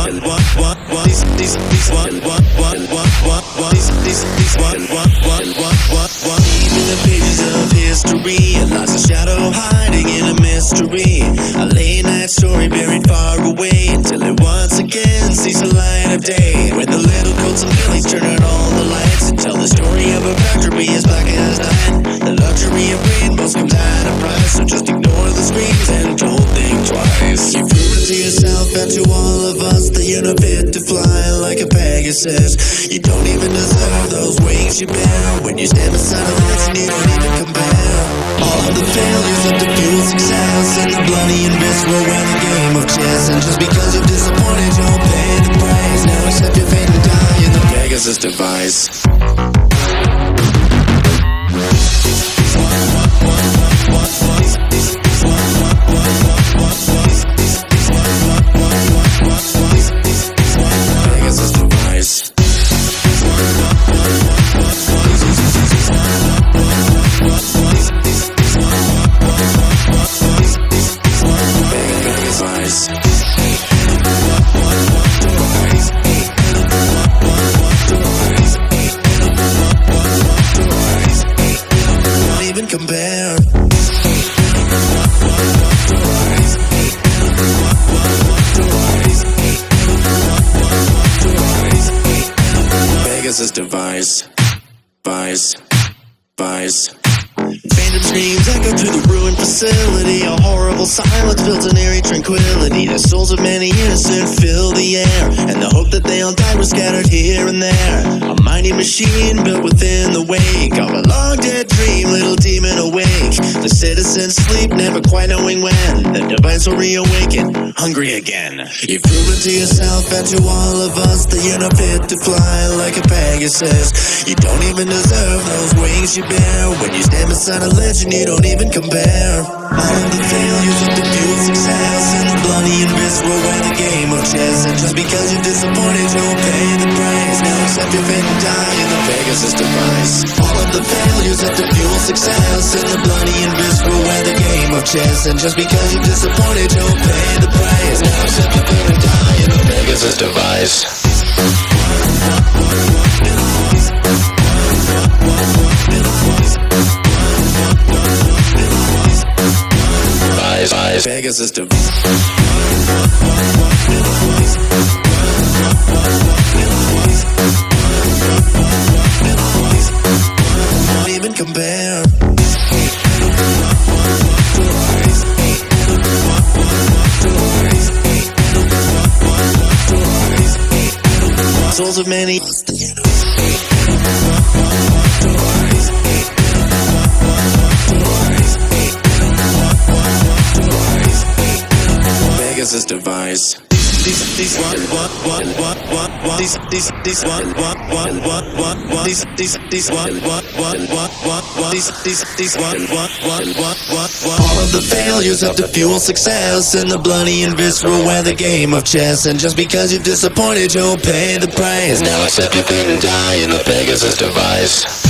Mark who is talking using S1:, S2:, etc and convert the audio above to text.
S1: the pages of history, lies a shadow hiding in a mystery. A late night story buried far away until it once again sees the light of day. When the little goats and lilies turn out all the lights and tell the story of a factory as black as night. The luxury of rainbows comes at a price, so just ignore the screams and don't think twice. You've proven to yourself and to all of us that you're not fit to fly like a Pegasus. You don't even deserve those wings you bear. When you stand beside a legend, you don't even compare. All of the failures of the fuel success and the bloody and visceral win the game of chess. And just because you're disappointed, you'll pay the price. Now accept your fate and die in the Pegasus device. Compare. Pegasus device. Phantom screams echo through the ruined facility. A horrible silence built an eerie tranquility. The souls of many innocent fill the air, and the hope that they all die was scattered here and there. A mighty machine built within the wake of a long dead dream, little demon awake. The citizens sleep, never quite knowing when the device will reawaken, hungry again. You've proven to yourself and to all of us that you're not fit to fly like a Pegasus. You don't even deserve those wings you bear. When you stand beside a legend, you don't even compare. All of the failures of the fuel success and the bloody and visceral win the game of chess. And just because you're disappointed, you'll pay the price. Now accept your fate and die in the Pegasus device. All of the failures of the fuel success and the bloody and visceral win the game of chess. And just because you're disappointed, you'll pay the price. Now accept your fate and die in the Pegasus device. Pegasus device. Not even compare. Souls of many. Pegasus device. All of the failures of the fuel success and the bloody and visceral wear the game of chess. And just because you're disappointed, you'll pay the price. Now accept your fate and die in the Pegasus device.